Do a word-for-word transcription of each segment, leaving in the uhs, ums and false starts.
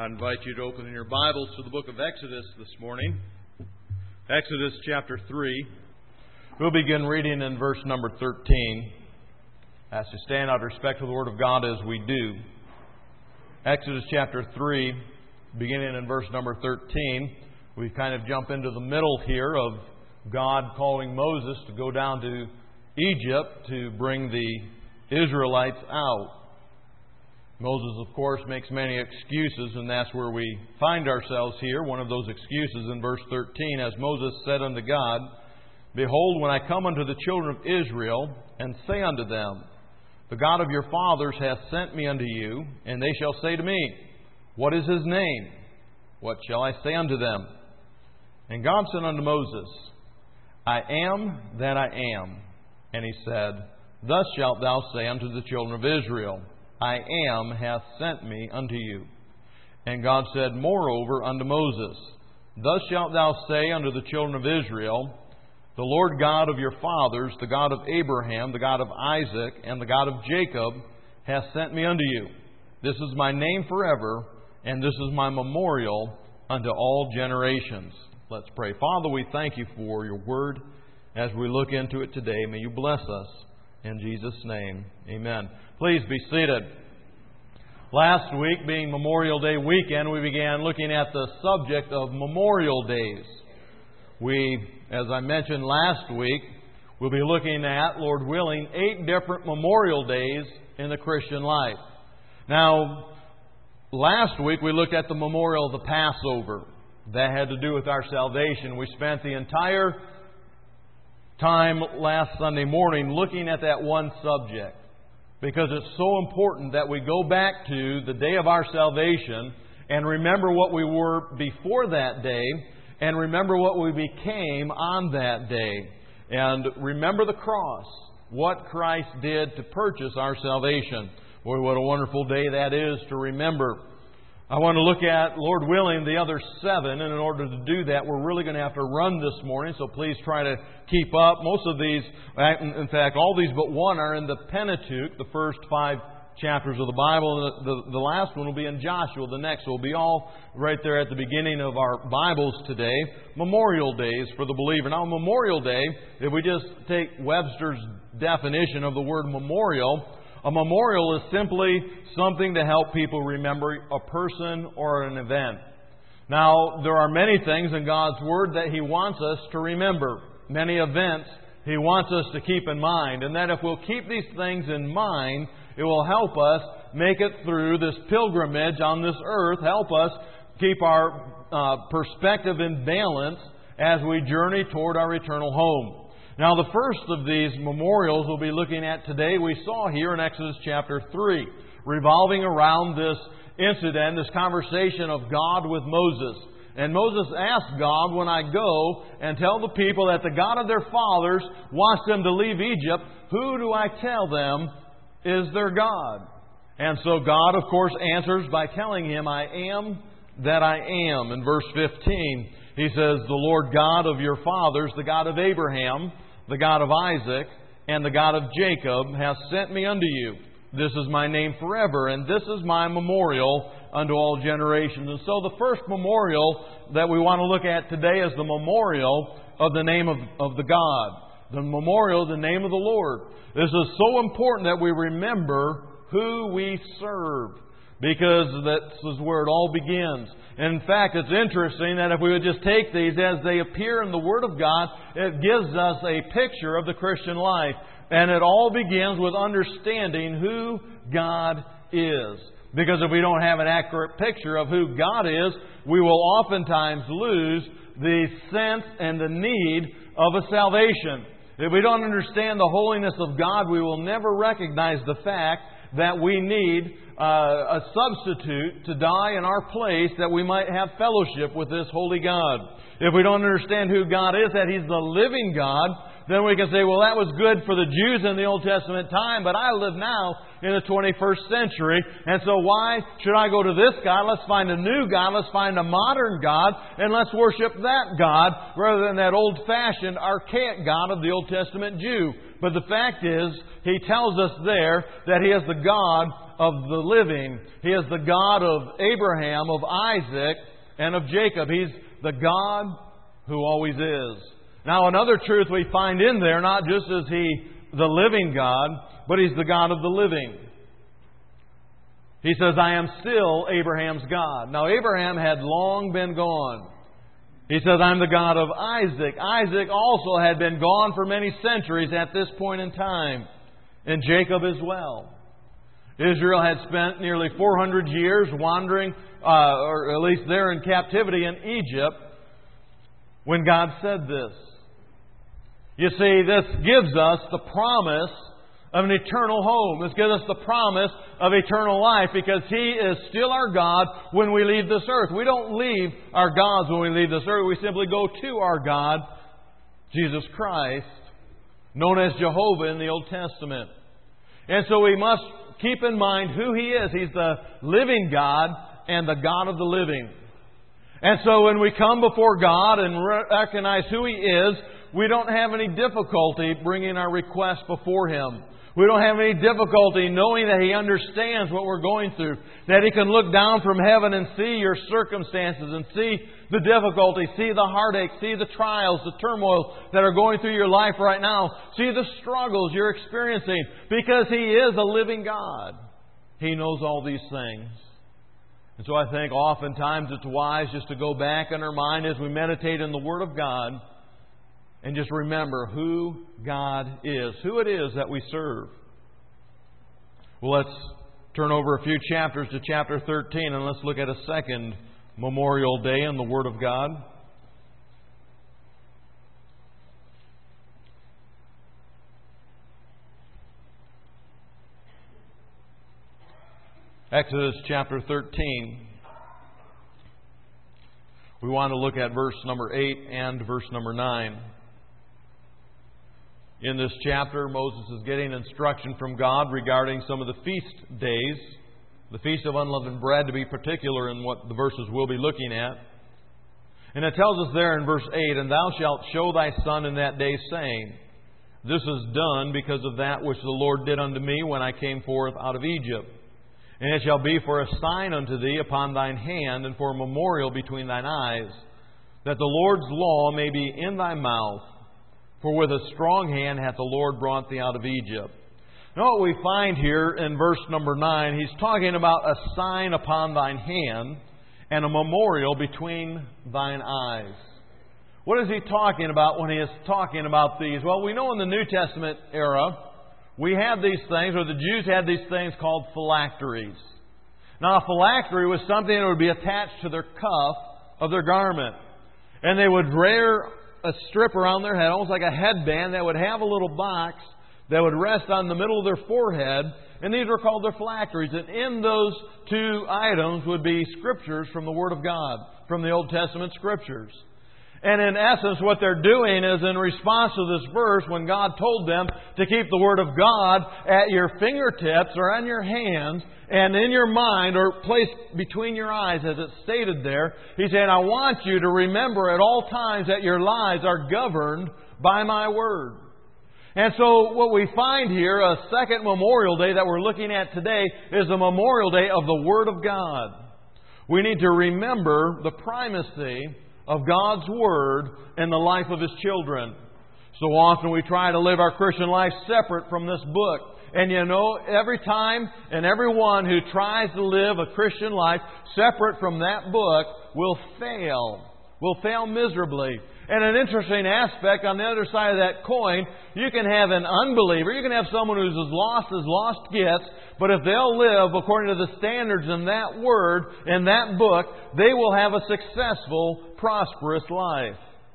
I invite you to open in your Bibles to the book of Exodus this morning. Exodus chapter three. We'll begin reading in verse number thirteen. As to stand out of respect to the Word of God as we do. Exodus chapter three, beginning in verse number thirteen. We kind of jump into the middle here of God calling Moses to go down to Egypt to bring the Israelites out. Moses, of course, makes many excuses, and that's where we find ourselves here. One of those excuses in verse thirteen, as Moses said unto God, Behold, when I come unto the children of Israel, and say unto them, The God of your fathers hath sent me unto you, and they shall say to me, What is his name? What shall I say unto them? And God said unto Moses, I am that I am. And he said, Thus shalt thou say unto the children of Israel, I am hath sent me unto you. And God said moreover unto Moses, Thus shalt thou say unto the children of Israel, The Lord God of your fathers, the God of Abraham, the God of Isaac, and the God of Jacob, hath sent me unto you. This is my name forever, and this is my memorial unto all generations. Let's pray. Father, we thank you for your word. As we look into it today, may you bless us. In Jesus' name, amen. Please be seated. Last week, being Memorial Day weekend, we began looking at the subject of Memorial Days. We, as I mentioned last week, will be looking at, Lord willing, eight different Memorial Days in the Christian life. Now, last week we looked at the memorial of the Passover. That had to do with our salvation. We spent the entire time last Sunday morning looking at that one subject, because it's so important that we go back to the day of our salvation and remember what we were before that day and remember what we became on that day, and remember the cross, what Christ did to purchase our salvation. Boy, what a wonderful day that is to remember. I want to look at, Lord willing, the other seven, and in order to do that, we're really going to have to run this morning, so please try to keep up. Most of these, in fact, all these but one are in the Pentateuch, the first five chapters of the Bible, and the, the, the last one will be in Joshua. The next will be all right there at the beginning of our Bibles today. Memorial Days for the believer. Now, Memorial Day, if we just take Webster's definition of the word memorial, a memorial is simply something to help people remember a person or an event. Now, there are many things in God's Word that He wants us to remember. Many events He wants us to keep in mind. And that if we'll keep these things in mind, it will help us make it through this pilgrimage on this earth, help us keep our uh, perspective in balance as we journey toward our eternal home. Now, the first of these memorials we'll be looking at today, we saw here in Exodus chapter three, revolving around this incident, this conversation of God with Moses. And Moses asked God, when I go and tell the people that the God of their fathers wants them to leave Egypt, who do I tell them is their God? And so God, of course, answers by telling him, I am that I am. In verse fifteen, He says, The Lord God of your fathers, the God of Abraham, the God of Isaac, and the God of Jacob, hath sent me unto you. This is my name forever, and this is my memorial unto all generations. And so the first memorial that we want to look at today is the memorial of the name of, of the God. The memorial of the name of the Lord. This is so important that we remember who we serve, because this is where it all begins. And in fact, it's interesting that if we would just take these as they appear in the Word of God, it gives us a picture of the Christian life. And it all begins with understanding who God is. Because if we don't have an accurate picture of who God is, we will oftentimes lose the sense and the need of a salvation. If we don't understand the holiness of God, we will never recognize the fact that we need uh, a substitute to die in our place that we might have fellowship with this holy God. If we don't understand who God is, that He's the living God, then we can say, well, that was good for the Jews in the Old Testament time, but I live now in the twenty-first century, and so why should I go to this God? Let's find a new God, let's find a modern God, and let's worship that God rather than that old-fashioned, archaic God of the Old Testament Jew. But the fact is, He tells us there that He is the God of the living. He is the God of Abraham, of Isaac, and of Jacob. He's the God who always is. Now, another truth we find in there, not just is He the living God, but He's the God of the living. He says, I am still Abraham's God. Now, Abraham had long been gone. He says, I'm the God of Isaac. Isaac also had been gone for many centuries at this point in time. And Jacob as well. Israel had spent nearly four hundred years wandering, uh, or at least there in captivity in Egypt, when God said this. You see, this gives us the promise of an eternal home. This gives us the promise of eternal life, because He is still our God when we leave this earth. We don't leave our gods when we leave this earth. We simply go to our God, Jesus Christ, known as Jehovah in the Old Testament. And so we must keep in mind who He is. He's the living God and the God of the living. And so when we come before God and recognize who He is, we don't have any difficulty bringing our request before Him. We don't have any difficulty knowing that He understands what we're going through. That He can look down from heaven and see your circumstances and see the difficulty, see the heartache, see the trials, the turmoil that are going through your life right now. See the struggles you're experiencing, because He is a living God. He knows all these things. And so I think oftentimes it's wise just to go back in our mind as we meditate in the Word of God and just remember who God is, who it is that we serve. Well, let's turn over a few chapters to chapter thirteen, and let's look at a second Memorial Day in the Word of God. Exodus chapter thirteen. We want to look at verse number eight and verse number nine. In this chapter, Moses is getting instruction from God regarding some of the feast days, the Feast of Unleavened Bread to be particular in what the verses we'll be looking at. And it tells us there in verse eight, And thou shalt show thy son in that day, saying, This is done because of that which the Lord did unto me when I came forth out of Egypt. And it shall be for a sign unto thee upon thine hand, and for a memorial between thine eyes, that the Lord's law may be in thy mouth. For with a strong hand hath the Lord brought thee out of Egypt. Now what we find here in verse number nine, He's talking about a sign upon thine hand and a memorial between thine eyes. What is He talking about when He is talking about these? Well, we know in the New Testament era, we had these things, or the Jews had these things called phylacteries. Now, a phylactery was something that would be attached to their cuff of their garment. And they would wear a strip around their head, almost like a headband, that would have a little box that would rest on the middle of their forehead. And these were called their phylacteries. And in those two items would be scriptures from the Word of God, from the Old Testament scriptures. And in essence, what they're doing is in response to this verse, when God told them to keep the Word of God at your fingertips or on your hands and in your mind or placed between your eyes, as it's stated there, He's saying, I want you to remember at all times that your lives are governed by my Word. And so what we find here, a second Memorial Day that we're looking at today, is the Memorial Day of the Word of God. We need to remember the primacy of God's Word in the life of His children. So often we try to live our Christian life separate from this book. And you know, every time and everyone who tries to live a Christian life separate from that book will fail. Will fail miserably. And an interesting aspect on the other side of that coin, you can have an unbeliever, you can have someone who's as lost as lost gets, but if they'll live according to the standards in that Word, in that book, they will have a successful, prosperous life.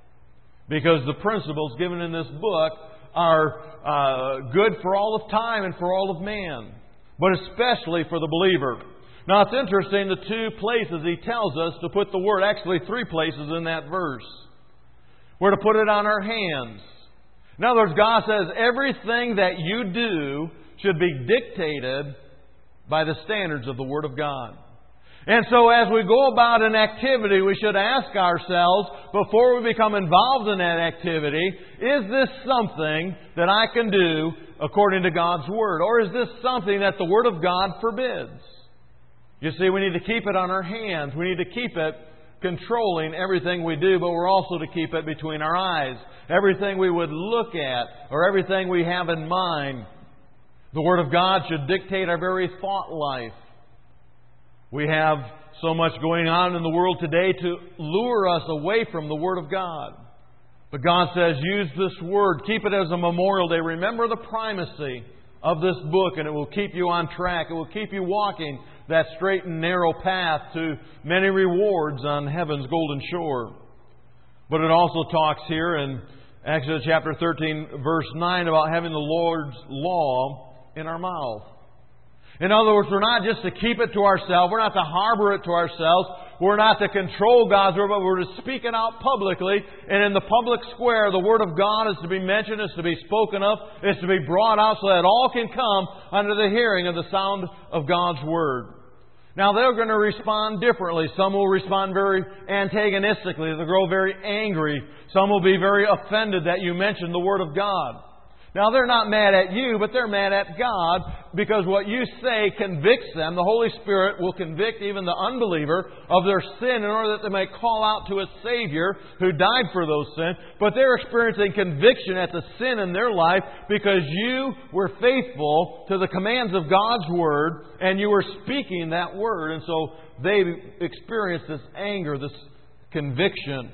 Because the principles given in this book are uh, good for all of time and for all of man, but especially for the believer. Now it's interesting, the two places He tells us to put the Word, actually three places in that verse. We're to put it on our hands. In other words, God says everything that you do should be dictated by the standards of the Word of God. And so as we go about an activity, we should ask ourselves, before we become involved in that activity, is this something that I can do according to God's Word? Or is this something that the Word of God forbids? You see, we need to keep it on our hands. We need to keep it controlling everything we do, but we're also to keep it between our eyes. Everything we would look at, or everything we have in mind. The Word of God should dictate our very thought life. We have so much going on in the world today to lure us away from the Word of God. But God says, use this Word. Keep it as a memorial day. Remember the primacy of this book, and it will keep you on track. It will keep you walking that straight and narrow path to many rewards on heaven's golden shore. But it also talks here in Exodus chapter thirteen, verse nine, about having the Lord's law in our mouth. In other words, we're not just to keep it to ourselves. We're not to harbor it to ourselves. We're not to control God's Word, but we're to speak it out publicly. And in the public square, the Word of God is to be mentioned, is to be spoken of, is to be brought out so that all can come under the hearing of the sound of God's Word. Now, they're going to respond differently. Some will respond very antagonistically. They'll grow very angry. Some will be very offended that you mentioned the Word of God. Now, they're not mad at you, but they're mad at God because what you say convicts them. The Holy Spirit will convict even the unbeliever of their sin in order that they may call out to a Savior who died for those sins. But they're experiencing conviction at the sin in their life because you were faithful to the commands of God's Word and you were speaking that Word. And so they experience this anger, this conviction.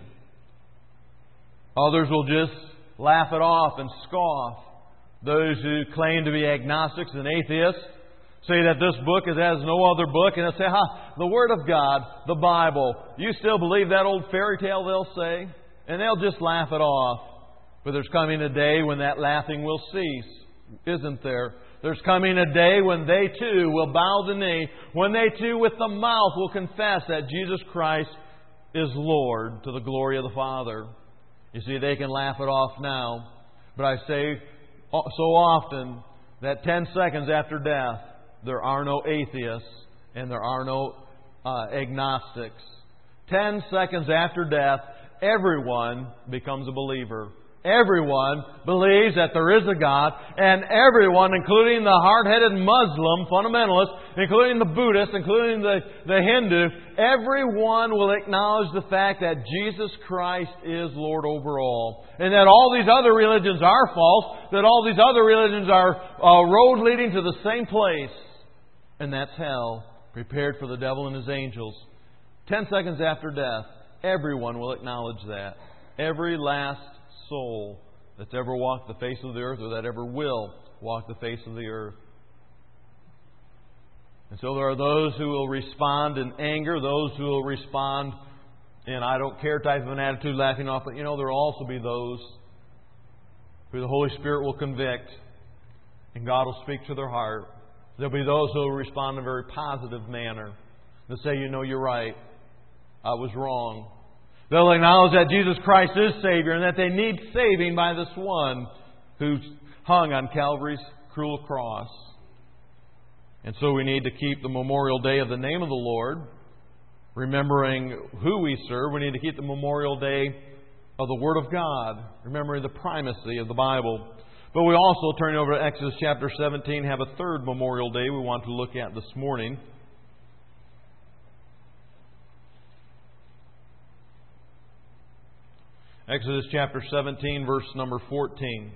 Others will just laugh it off and scoff. Those who claim to be agnostics and atheists say that this book is as no other book, and they'll say, ha, the Word of God, the Bible, you still believe that old fairy tale, they'll say? And they'll just laugh it off. But there's coming a day when that laughing will cease, isn't there? There's coming a day when they too will bow the knee, when they too with the mouth will confess that Jesus Christ is Lord to the glory of the Father. You see, they can laugh it off now. But I say so often that ten seconds after death, there are no atheists and there are no uh, agnostics. Ten seconds after death, everyone becomes a believer. Everyone believes that there is a God, and everyone, including the hard-headed Muslim fundamentalists, including the Buddhists, including the, the Hindu, everyone will acknowledge the fact that Jesus Christ is Lord over all. And that all these other religions are false, that all these other religions are a road leading to the same place. And that's hell, prepared for the devil and his angels. Ten seconds after death, everyone will acknowledge that. Every last soul that's ever walked the face of the earth or that ever will walk the face of the earth. And so there are those who will respond in anger, those who will respond in I don't care type of an attitude, laughing off. But you know, there will also be those who the Holy Spirit will convict and God will speak to their heart. There will be those who will respond in a very positive manner. They'll say, you know, you're right. I was wrong. They'll acknowledge that Jesus Christ is Savior and that they need saving by this one who hung on Calvary's cruel cross. And so we need to keep the memorial day of the name of the Lord, remembering who we serve. We need to keep the memorial day of the Word of God, remembering the primacy of the Bible. But we also, turn over to Exodus chapter seventeen, have a third memorial day we want to look at this morning. Exodus chapter seventeen, verse number fourteen.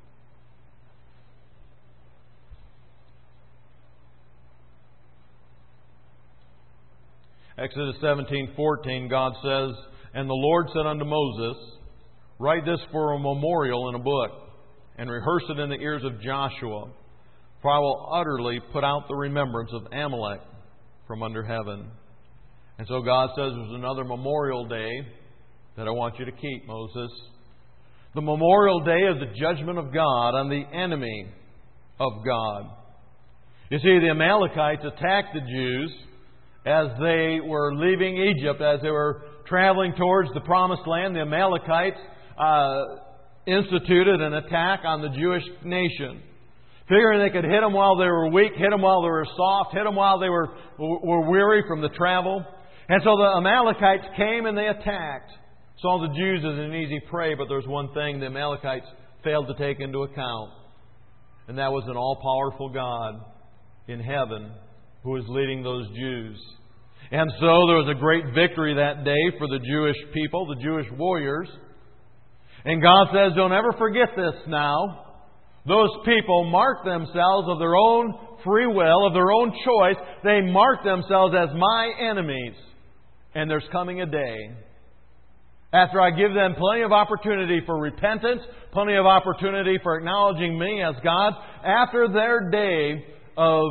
Exodus seventeen, fourteen, God says, And the Lord said unto Moses, Write this for a memorial in a book, and rehearse it in the ears of Joshua, for I will utterly put out the remembrance of Amalek from under heaven. And so God says there's another memorial day that I want you to keep, Moses. The memorial day of the judgment of God on the enemy of God. You see, the Amalekites attacked the Jews as they were leaving Egypt, as they were traveling towards the Promised Land. The Amalekites uh, instituted an attack on the Jewish nation. figuring they could hit them while they were weak, hit them while they were soft, hit them while they were, were weary from the travel. And so the Amalekites came and they attacked. Saw the Jews as an easy prey, but there's one thing the Amalekites failed to take into account. And that was an all-powerful God in heaven who was leading those Jews. And so there was a great victory that day for the Jewish people, the Jewish warriors. And God says, don't ever forget this now. Those people marked themselves of their own free will, of their own choice. They marked themselves as my enemies. And there's coming a day, after I give them plenty of opportunity for repentance, plenty of opportunity for acknowledging me as God, after their day of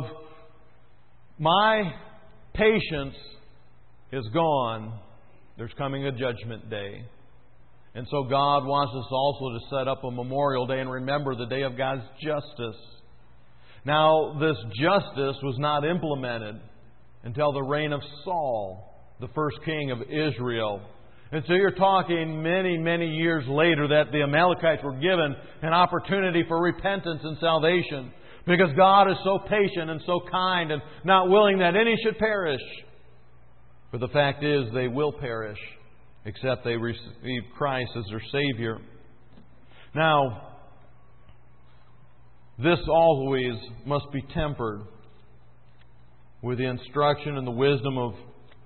my patience is gone, there's coming a judgment day. And so God wants us also to set up a memorial day and remember the day of God's justice. Now, this justice was not implemented until the reign of Saul, the first king of Israel. And so you're talking many, many years later that the Amalekites were given an opportunity for repentance and salvation. Because God is so patient and so kind and not willing that any should perish. But the fact is they will perish except they receive Christ as their Savior. Now, this always must be tempered with the instruction and the wisdom of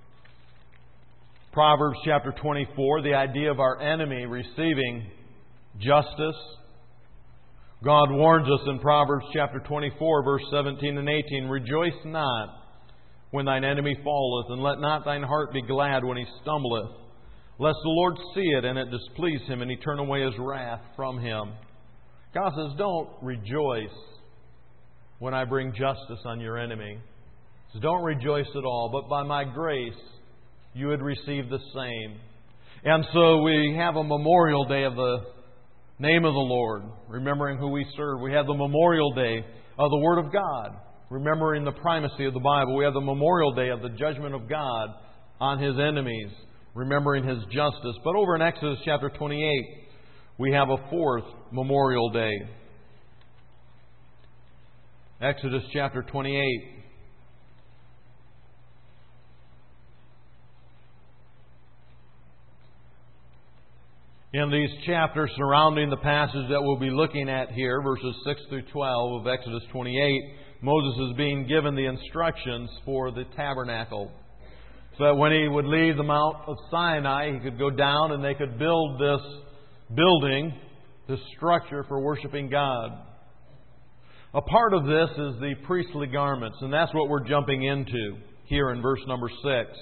Proverbs chapter twenty-four, the idea of our enemy receiving justice. God warns us in Proverbs chapter twenty-four, verse seventeen and eighteen, rejoice not when thine enemy falleth, and let not thine heart be glad when he stumbleth, lest the Lord see it and it displease him, and he turn away his wrath from him. God says, don't rejoice when I bring justice on your enemy. He says, don't rejoice at all, but by my grace you would receive the same. And so we have a memorial day of the name of the Lord, remembering who we serve. We have the memorial day of the Word of God, remembering the primacy of the Bible. We have the memorial day of the judgment of God on His enemies, remembering His justice. But over in Exodus chapter twenty-eight, we have a fourth memorial day. Exodus chapter twenty-eight. In these chapters surrounding the passage that we'll be looking at here, verses six through twelve of Exodus twenty-eight, Moses is being given the instructions for the tabernacle. So that when he would leave the Mount of Sinai, he could go down and they could build this building, this structure for worshiping God. A part of this is the priestly garments, and that's what we're jumping into here in verse number six.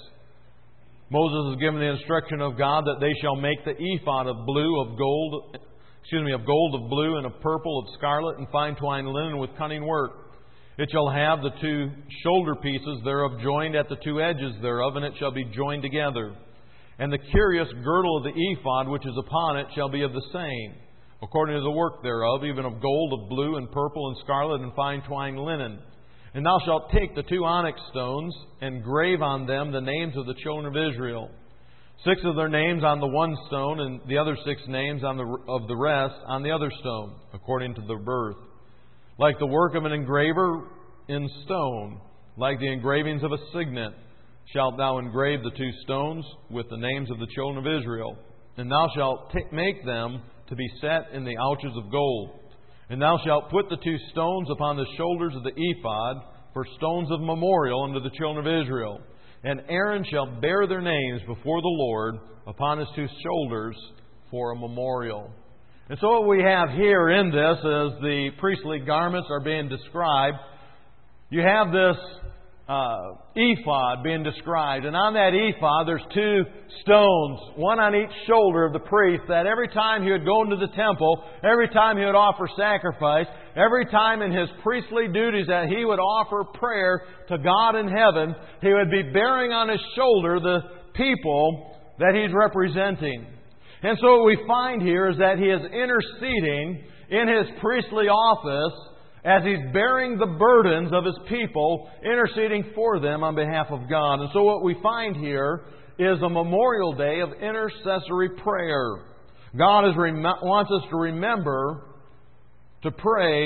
Moses is given the instruction of God that they shall make the ephod of blue, of gold, excuse me, of gold, of blue, and of purple, of scarlet, and fine twined linen with cunning work. It shall have the two shoulder pieces thereof joined at the two edges thereof, and it shall be joined together. And the curious girdle of the ephod which is upon it shall be of the same, according to the work thereof, even of gold, of blue, and purple, and scarlet, and fine twined linen. And thou shalt take the two onyx stones and grave on them the names of the children of Israel. Six of their names on the one stone, and the other six names on the, of the rest on the other stone, according to their birth. Like the work of an engraver in stone, like the engravings of a signet, shalt thou engrave the two stones with the names of the children of Israel. And thou shalt t- make them to be set in the ouches of gold. And thou shalt put the two stones upon the shoulders of the ephod for stones of memorial unto the children of Israel. And Aaron shall bear their names before the Lord upon his two shoulders for a memorial. And so what we have here in this is the priestly garments are being described. You have this uh, ephod being described. And on that ephod there's two stones, one on each shoulder of the priest, that every time he would go into the temple, every time he would offer sacrifice, every time in his priestly duties that he would offer prayer to God in heaven, he would be bearing on his shoulder the people that he's representing. And so what we find here is that he is interceding in his priestly office as he's bearing the burdens of his people, interceding for them on behalf of God. And so what we find here is a memorial day of intercessory prayer. God is rem- wants us to remember to pray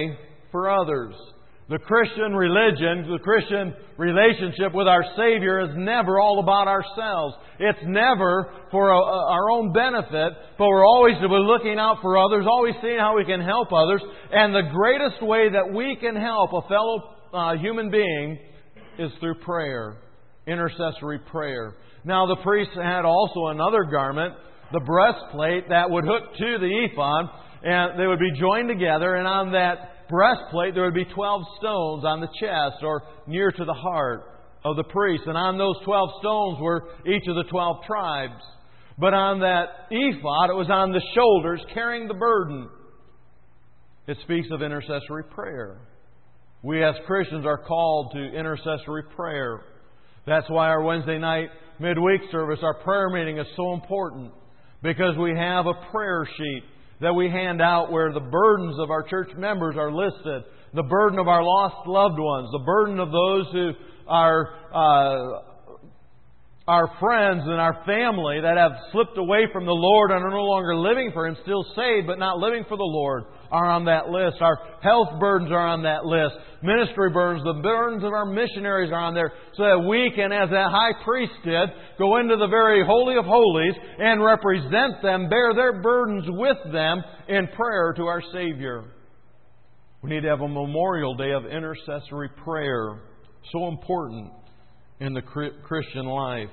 for others. The Christian religion, the Christian relationship with our Savior is never all about ourselves. It's never for a, our own benefit, but we're always to be looking out for others, always seeing how we can help others. And the greatest way that we can help a fellow uh, human being is through prayer, intercessory prayer. Now, the priests had also another garment, the breastplate, that would hook to the ephod, and they would be joined together, and on that breastplate there would be twelve stones on the chest or near to the heart of the priest. And on those twelve stones were each of the twelve tribes. But on that ephod, it was on the shoulders carrying the burden. It speaks of intercessory prayer. We as Christians are called to intercessory prayer. That's why our Wednesday night midweek service, our prayer meeting, is so important. Because we have a prayer sheet that we hand out where the burdens of our church members are listed. The burden of our lost loved ones. The burden of those who are uh, our friends and our family that have slipped away from the Lord and are no longer living for Him, still saved but not living for the Lord, are on that list. Our health burdens are on that list. Ministry burdens, the burdens of our missionaries are on there, so that we can, as that high priest did, go into the very Holy of Holies and represent them, bear their burdens with them in prayer to our Savior. We need to have a memorial day of intercessory prayer. So important in the Christian life.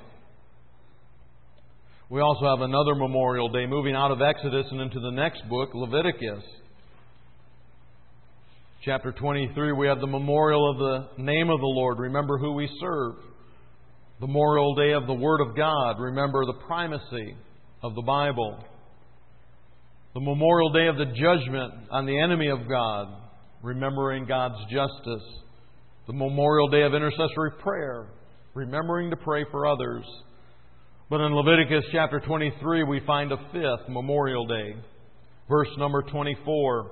We also have another memorial day moving out of Exodus and into the next book, Leviticus. Chapter twenty-three, we have the memorial of the name of the Lord. Remember who we serve. The memorial day of the Word of God. Remember the primacy of the Bible. The memorial day of the judgment on the enemy of God. Remembering God's justice. The memorial day of intercessory prayer. Remembering to pray for others. But in Leviticus chapter twenty-three, we find a fifth memorial day. Verse number twenty-four.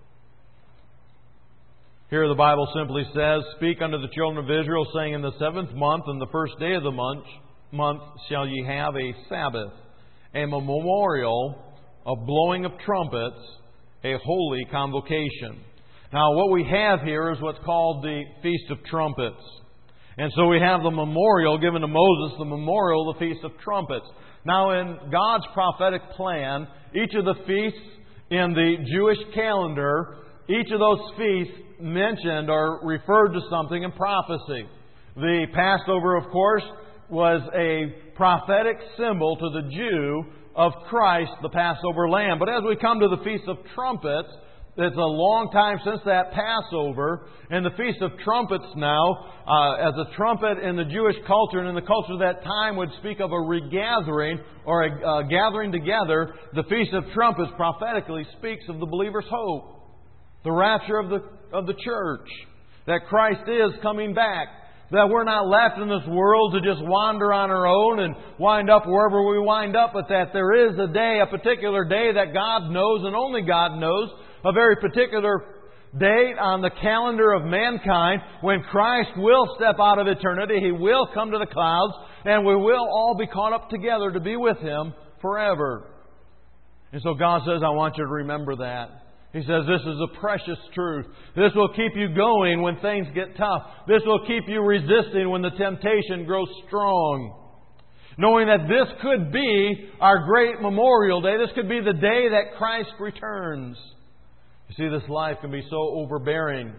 Here the Bible simply says, "Speak unto the children of Israel, saying, In the seventh month, and the first day of the month, month shall ye have a Sabbath, a memorial of blowing of trumpets, a holy convocation." Now what we have here is what's called the Feast of Trumpets. And so we have the memorial given to Moses, the memorial, the Feast of Trumpets. Now in God's prophetic plan, each of the feasts in the Jewish calendar, each of those feasts mentioned or referred to something in prophecy. The Passover, of course, was a prophetic symbol to the Jew of Christ, the Passover lamb. But as we come to the Feast of Trumpets, it's a long time since that Passover, and the Feast of Trumpets now, uh, as a trumpet in the Jewish culture and in the culture of that time would speak of a regathering or a uh, gathering together. The Feast of Trumpets prophetically speaks of the believer's hope, the rapture of the of the church, that Christ is coming back, that we're not left in this world to just wander on our own and wind up wherever we wind up, but that there is a day, a particular day that God knows and only God knows, a very particular date on the calendar of mankind when Christ will step out of eternity. He will come to the clouds, and we will all be caught up together to be with Him forever. And so God says, I want you to remember that. He says, this is a precious truth. This will keep you going when things get tough. This will keep you resisting when the temptation grows strong. Knowing that this could be our great memorial day. This could be the day that Christ returns. You see, this life can be so overbearing.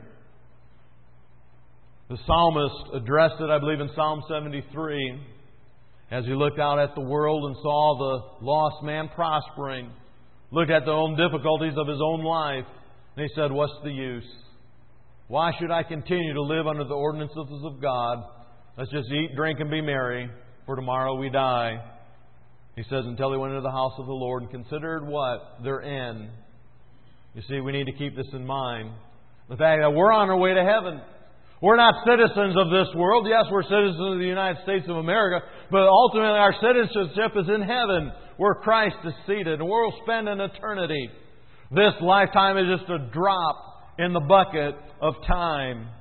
The psalmist addressed it, I believe, in Psalm seventy-three. As he looked out at the world and saw the lost man prospering. Looked at the own difficulties of his own life. And he said, what's the use? Why should I continue to live under the ordinances of God? Let's just eat, drink, and be merry, for tomorrow we die. He says, until he went into the house of the Lord and considered what? Their end. You see, we need to keep this in mind. The fact that we're on our way to heaven. We're not citizens of this world. Yes, we're citizens of the United States of America, but ultimately our citizenship is in heaven, where Christ is seated, and we'll spend an eternity. This lifetime is just a drop in the bucket of time.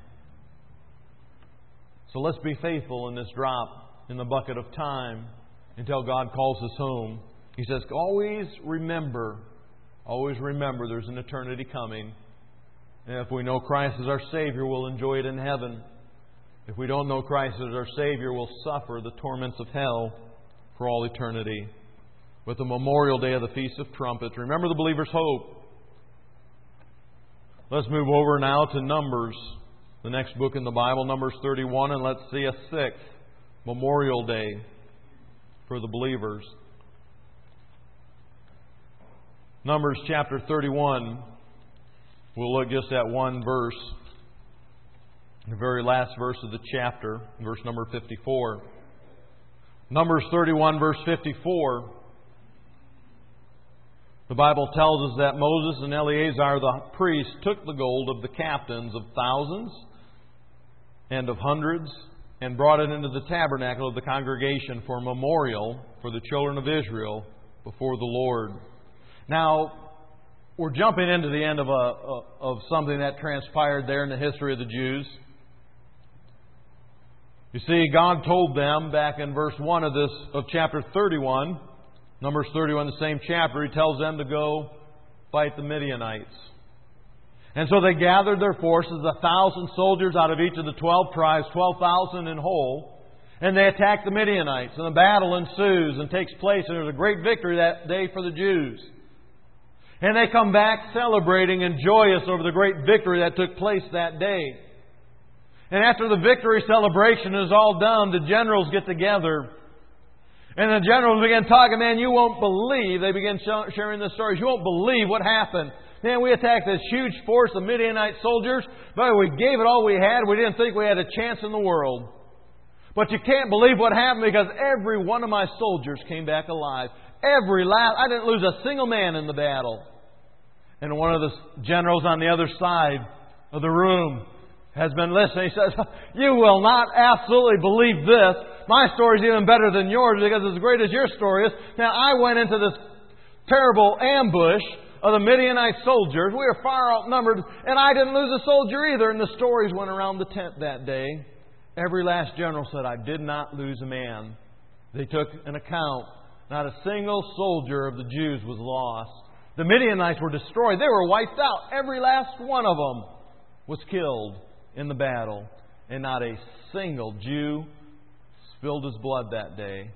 So let's be faithful in this drop in the bucket of time until God calls us home. He says, always remember, always remember there's an eternity coming. And if we know Christ as our Savior, we'll enjoy it in heaven. If we don't know Christ as our Savior, we'll suffer the torments of hell for all eternity. With the Memorial Day of the Feast of Trumpets, remember the believer's hope. Let's move over now to Numbers, the next book in the Bible, Numbers thirty-one, and let's see a sixth Memorial Day for the believers. Numbers chapter thirty-one. We'll look just at one verse. The very last verse of the chapter, verse number fifty-four. Numbers thirty-one, verse fifty-four. The Bible tells us that Moses and Eleazar the priest took the gold of the captains of thousands and of hundreds and brought it into the tabernacle of the congregation for a memorial for the children of Israel before the Lord. Now, we're jumping into the end of a of something that transpired there in the history of the Jews. You see, God told them back in verse one of this of chapter thirty-one, Numbers thirty-one, the same chapter, He tells them to go fight the Midianites. And so they gathered their forces, a thousand soldiers out of each of the twelve tribes, twelve thousand in whole, and they attacked the Midianites. And the battle ensues and takes place, and there's a great victory that day for the Jews. And they come back celebrating and joyous over the great victory that took place that day. And after the victory celebration is all done, the generals get together. And the generals begin talking, man, you won't believe. They begin sharing the stories. You won't believe what happened. Man, we attacked this huge force of Midianite soldiers. But we gave it all we had. We didn't think we had a chance in the world. But you can't believe what happened because every one of my soldiers came back alive. Every last, I didn't lose a single man in the battle. And one of the generals on the other side of the room has been listening. He says, you will not absolutely believe this. My story is even better than yours because it's as great as your story is. Now, I went into this terrible ambush of the Midianite soldiers. We were far outnumbered, and I didn't lose a soldier either. And the stories went around the tent that day. Every last general said, I did not lose a man. They took an account. Not a single soldier of the Jews was lost. The Midianites were destroyed. They were wiped out. Every last one of them was killed in the battle. And not a single Jew spilled his blood that day.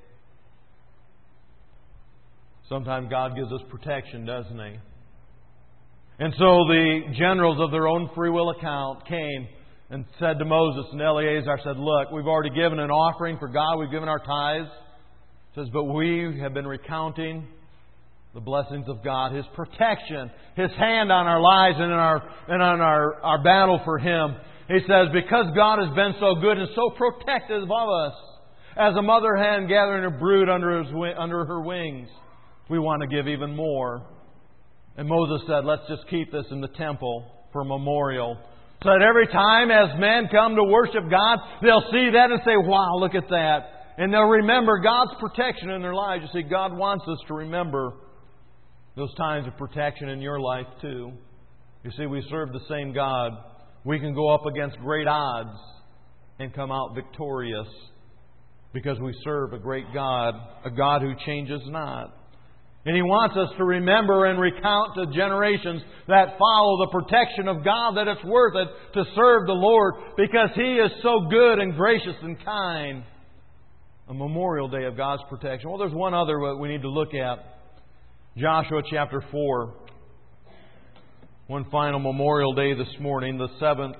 Sometimes God gives us protection, doesn't He? And so the generals of their own free will account came and said to Moses and Eleazar, said, look, we've already given an offering for God. We've given our tithes. It says, but we have been recounting the blessings of God, His protection, His hand on our lives and in our and on our, our battle for Him. He says, because God has been so good and so protective of us, as a mother hen gathering her brood under, his, under her wings, we want to give even more. And Moses said, let's just keep this in the temple for a memorial. So that every time as men come to worship God, they'll see that and say, wow, look at that. And they'll remember God's protection in their lives. You see, God wants us to remember those times of protection in your life too. You see, we serve the same God. We can go up against great odds and come out victorious because we serve a great God, a God who changes not. And He wants us to remember and recount to generations that follow the protection of God, that it's worth it to serve the Lord because He is so good and gracious and kind. A memorial day of God's protection. Well, there's one other we need to look at. Joshua chapter four. One final memorial day this morning, the seventh.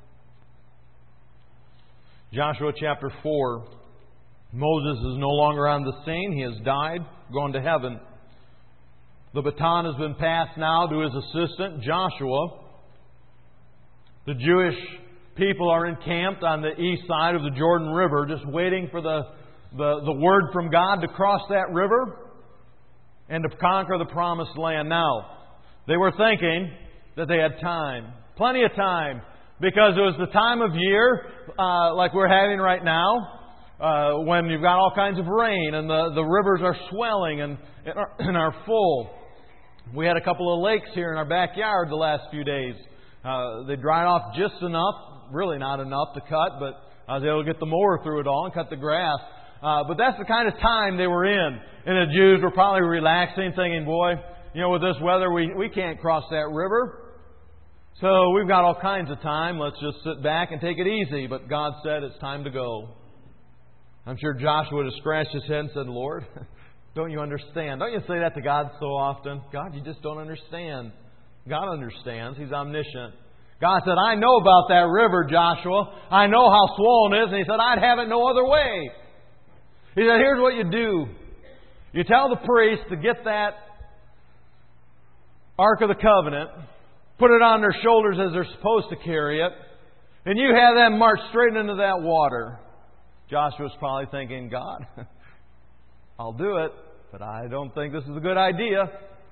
Joshua chapter four. Moses is no longer on the scene. He has died, gone to heaven. The baton has been passed now to his assistant, Joshua. The Jewish people are encamped on the east side of the Jordan River, just waiting for the, the, the word from God to cross that river and to conquer the promised land. Now, they were thinking that they had time, plenty of time, because it was the time of year uh, like we're having right now, uh, when you've got all kinds of rain and the, the rivers are swelling and, and, are, and are full. We had a couple of lakes here in our backyard the last few days. Uh, they dried off just enough, really not enough to cut, but I was able to get the mower through it all and cut the grass. Uh, but that's the kind of time they were in. And the Jews were probably relaxing, thinking, boy, you know, with this weather, we, we can't cross that river. So we've got all kinds of time. Let's just sit back and take it easy. But God said it's time to go. I'm sure Joshua would have scratched his head and said, Lord, don't you understand? Don't you say that to God so often? God, you just don't understand. God understands. He's omniscient. God said, I know about that river, Joshua. I know how swollen it is. And He said, I'd have it no other way. He said, here's what you do. You tell the priest to get that Ark of the Covenant, put it on their shoulders as they're supposed to carry it, and you have them march straight into that water. Joshua's probably thinking, God, I'll do it, but I don't think this is a good idea.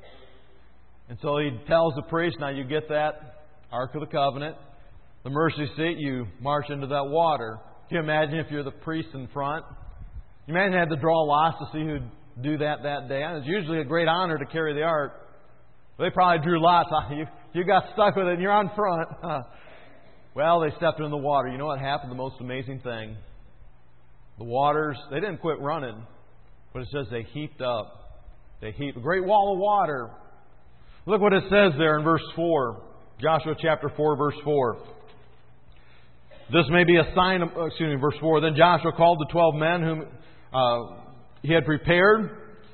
And so he tells the priest, now you get that Ark of the Covenant, the mercy seat, you march into that water. Can you imagine if you're the priest in front? You imagine you had to draw lots to see who'd do that that day. It's usually a great honor to carry the Ark. They probably drew lots. You, you got stuck with it and you're on front. Well, they stepped into the water. You know what happened? The most amazing thing. The waters, they didn't quit running. But it says they heaped up. They heaped a great wall of water. Look what it says there in verse four. Joshua chapter four, verse four. This may be a sign of, excuse me, verse four. Then Joshua called the twelve men whom uh, he had prepared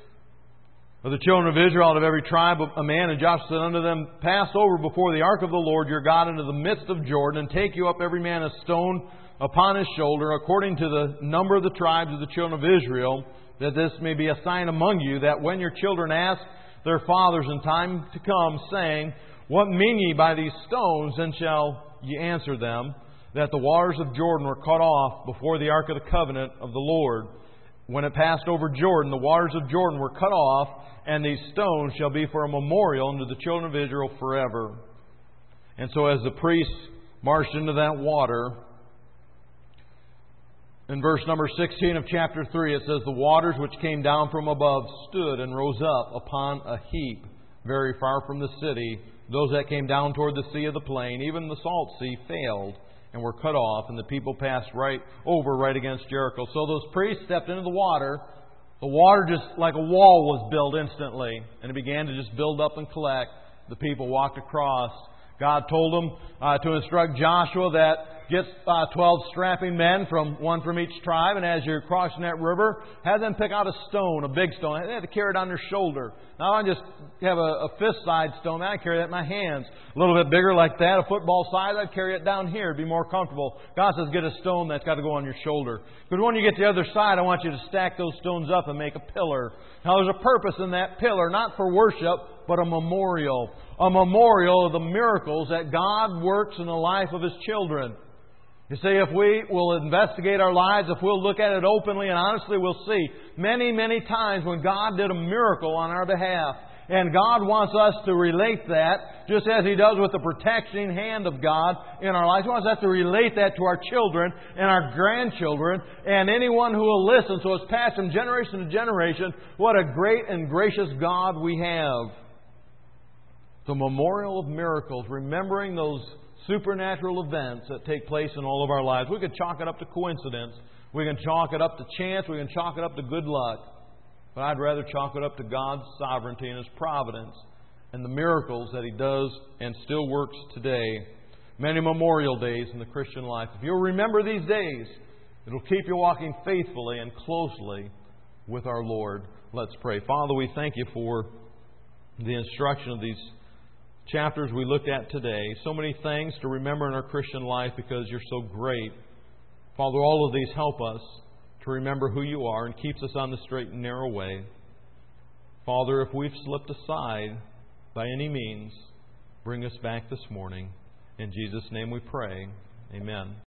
of the children of Israel out of every tribe of a man. And Joshua said unto them, pass over before the ark of the Lord your God into the midst of Jordan, and take you up every man a stone upon his shoulder, according to the number of the tribes of the children of Israel, that this may be a sign among you, that when your children ask their fathers in time to come, saying, what mean ye by these stones? Then shall ye answer them, that the waters of Jordan were cut off before the ark of the covenant of the Lord. When it passed over Jordan, the waters of Jordan were cut off, and these stones shall be for a memorial unto the children of Israel forever. And so as the priests marched into that water, in verse number sixteen of chapter three, it says, the waters which came down from above stood and rose up upon a heap very far from the city. Those that came down toward the sea of the plain, even the salt sea, failed and were cut off, and the people passed right over right against Jericho. So those priests stepped into the water. The water just like a wall was built instantly, and it began to just build up and collect. The people walked across. God told them uh, to instruct Joshua that get uh, twelve strapping men, from one from each tribe, and as you're crossing that river, have them pick out a stone, a big stone. They had to carry it on their shoulder. Now I just have a, a fist-sized stone. I carry that in my hands. A little bit bigger like that, a football size, I'd carry it down here. It'd be more comfortable. God says get a stone that's got to go on your shoulder. But when you get to the other side, I want you to stack those stones up and make a pillar. Now there's a purpose in that pillar, not for worship, but a memorial. A memorial of the miracles that God works in the life of His children. You see, if we will investigate our lives, if we'll look at it openly and honestly, we'll see many, many times when God did a miracle on our behalf. And God wants us to relate that, just as He does with the protecting hand of God in our lives. He wants us to relate that to our children and our grandchildren and anyone who will listen. So it's passed from generation to generation. What a great and gracious God we have. The memorial of miracles, remembering those supernatural events that take place in all of our lives. We can chalk it up to coincidence. We can chalk it up to chance. We can chalk it up to good luck. But I'd rather chalk it up to God's sovereignty and His providence and the miracles that He does and still works today. Many memorial days in the Christian life. If you'll remember these days, it'll keep you walking faithfully and closely with our Lord. Let's pray. Father, we thank You for the instruction of these chapters we looked at today. So many things to remember in our Christian life because You're so great. Father, all of these help us to remember who You are and keeps us on the straight and narrow way. Father, if we've slipped aside by any means, bring us back this morning. In Jesus' name we pray. Amen.